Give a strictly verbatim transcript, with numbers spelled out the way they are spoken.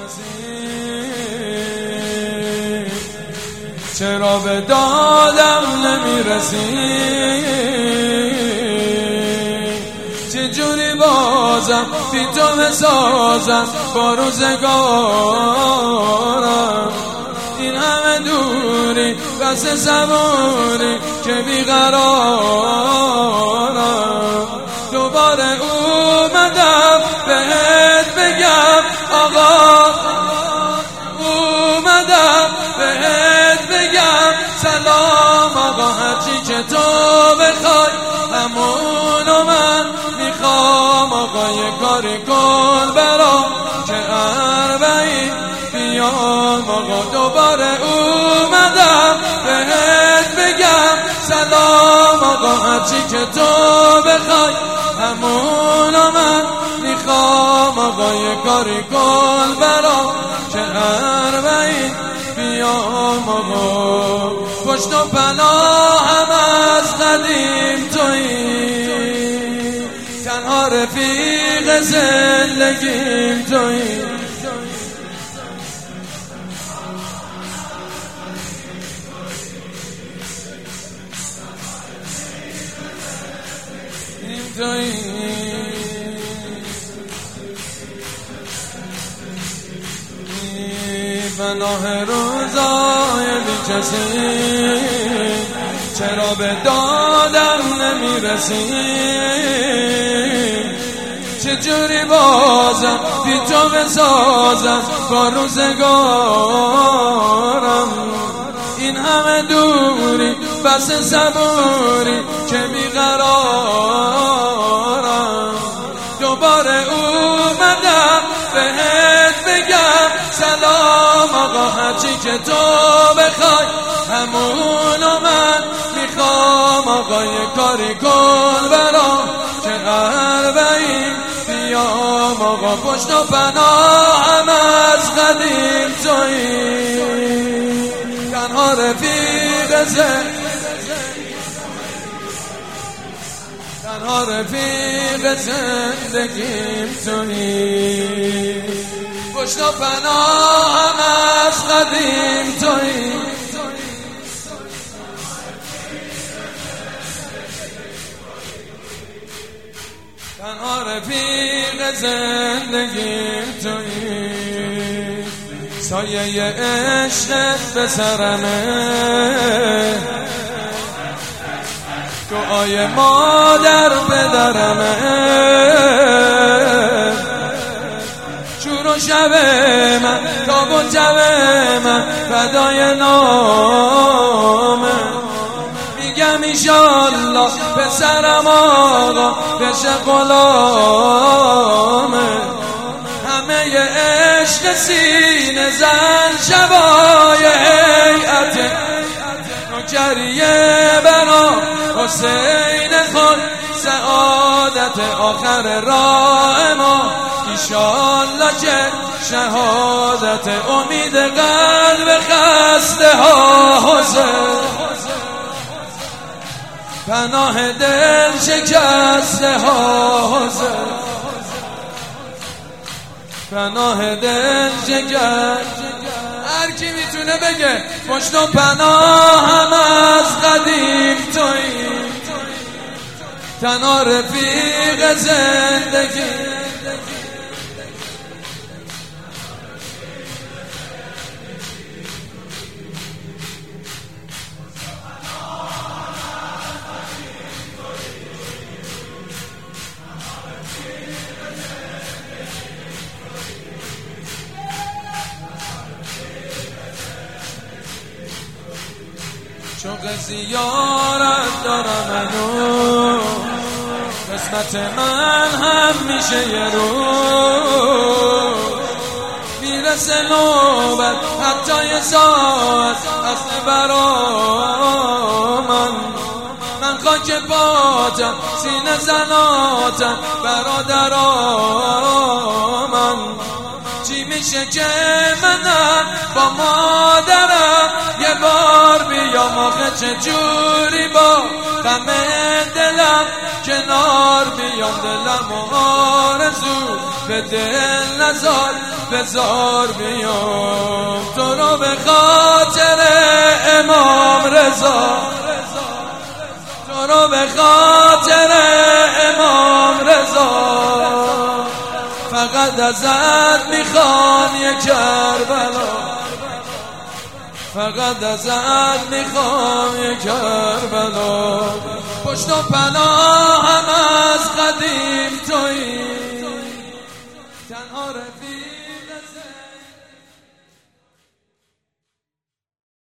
چرا به دادم نمیرسی؟ چجوری بازم بی تو بسازم با روزگارم؟ این همه دوری بس صبوری که بیقرارم. دوباره اومدم بهت بگم آقا، اومدم بهت بگم سلام آقا، هرچی که تو بخوای همونو من میخوام آقا. یه کاری کن برام که اربعین بیام آقا. دوباره اومدم بهت بگم سلام آقا، هرچی که تو بخوای همونو من میخوام آقا. یه کاری کن برام که اربعین بیام آقا. پشت و پناهم از قدیم تویی، تنها رفیق زندگیم تویی. پناه روزای بی کسی، چرا به دادم نمیرسی؟ چجوری بازم بی تو بسازم با روزگارم؟ این همه دوری بس صبوری که بیقرارم. دوباره اومدم بهت بگم سلام آقا، هرچی که تو بخوای همونو من میخوام آقا. یه کاری کن برام که اربعین بیام آقا. پشت و پناهم از قدیم تویی، تنها رفیق زندگیم، تنها رفیق زندگیم تویی. پشت و پناهم از قدیم تویی، تنها رفیق زندگیم تویی. سایه عشقت به سرمه، دعای مادر به درمه. شور و شب من تاب و جب من فدای نامه. میگم ایشالله پسرم آقا بشه غلامه. همه عشق سینه زن شبای هیئت نوکریه بنا حسین خود سعادت آخر راه ما. ایشالله که شهادت امید قلب خسته ها حسین. پناه دل شکسته ها حسین، پناه دل شکسته. هر کی میتونه بگه پشت و پناهم از قدیم تویی، تنها رفیق زندگی. شوق زیارت دارم منو، قسمت من هم میشه یه روز. میرسه نوبت حتی یه ساعت اصل برا من. من خاک پاتم سینه زناتم برادرا من. چی میشه که منم با مادرم یه بار بیام آخه چجوری با غم دلم کنار بیام. دلم و آرزو به دل نزار بزار بیام تو رو به خاطر امام رضا، تو رو به خاطر امام رضا. فقط ازت میخوام یه کربلا، فقط ازت میخوام یه کربلا. پشت و پناه